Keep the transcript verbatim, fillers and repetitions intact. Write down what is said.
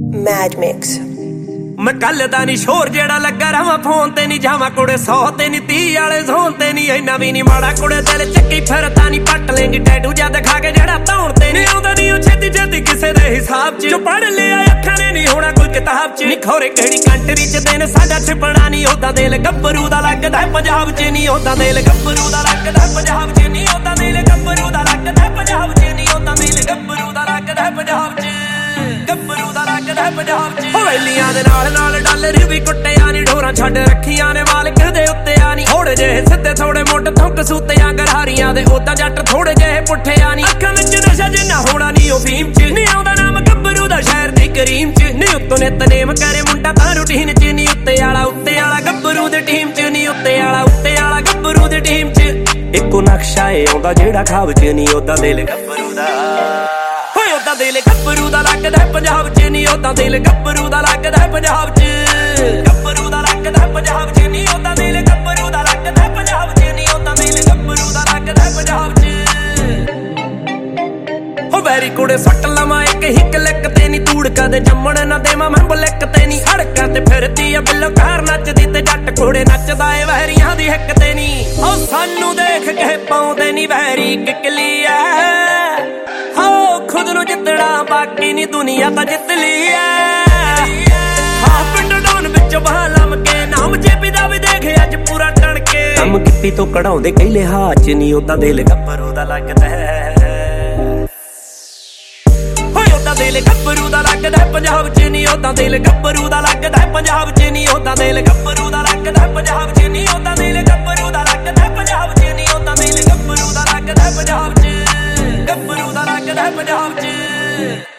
Mad Mix मैं कल दा नी शोर जेड़ा लगा रहा फोन ते नी जावा कुड़े सौ ते नी तीह वाले जोन ते नी इन्ना भी नी माड़ा कुड़े दिल चक्की फिरता नी पट लेंगी टैटू जा दिखा के जेड़ा धौन ते नी आउंदा नी ओ छेती छेती किसे दे हिसाब च जो पढ़ लिया अखां ने नी होना कोई किताब च नी खोरे केड़ी कंट्री च दिन साडा छिपना नी ओदा दिल गब्बरू दा लगदा पंजाब च नी ओदा दिल गब्बरू दा लगदा पंजाब च नी ओदा दिल गब्बरू दा लगदा पंजाब च नी ओदा दिल गब्बरू दा लगदा पंजाब च गब्बरू दा लगदा पंजाब च हवेलियां दे नाल नाल डॉलर भी कुट्टिया नी ढोरां छड्ड रखियां ने मालिक दे उत्ते आ नी थोड़े जेहे सिद्धे थोड़े मुੱਢ थुंक सूत्तियां गरहारियां दे ओदा जट थोड़े जेहे पुट्ठे आ नी अखां विच नशा जिन्ना होना नी ओ फीम च नी आउंदा नाम गब्बरू दा शहर दी करीम च नी उत्तों नितनेम करे मुंडा तां रूटीन च नी उत्ते आला उत्ते आला गब्बरू दे टीम च नी उत्ते आला उत्ते आला गब्बरू दे टीम च इक्को नक्शा ए आउंदा जेड़ा खाब च नी ओदा दिल गब्बरू दा ओदा दिल गब्बरू दा लगदा पंजाब च नी ओदा दिल गब्बरू दा लगदा पंजाब च गब्बरू दा लगदा पंजाब च नी ओदा दिल गब्बरू दा लगदा पंजाब च नी ओदा दिल गब्बरू दा लगदा पंजाब च हो वैरी कुड़े सट लवा एक हिक लिक ते नी तूड़ कदे जम्मण ना देवा मैं बलिक ते नी सड़कां ते फिरदी आ बिल्लो कार नचदी ते जट घोड़े नचदा ए वहरियां दी हिक ते नी ओ सानू देख के पाउंदे नी वहरी किकली ऐ हो खुद नू जितना बाकी नी दुनिया ता जित ली ऐ हां पिंड डॉन विच बहालम के नाम जेपी दा भी देख अज पूरा टण के कम किप्पी तो कढाउंदे कई लिहाज च नी ओदा दिल गब्बरू दा लगदा होए ओदा दिल गब्बरू दा लगदा पंजाब च नी ओदा दिल गब्बरू दा लगदा पंजाब च नी ओदा दिल गब्बरू दा लगदा पंजाब च नी ओदा दिल गब्बरू दा लगदा पंजाब च नी ओदा दिल गब्बरू दा लगदा पंजाब च गब्बरू दा लगदा पंजाब च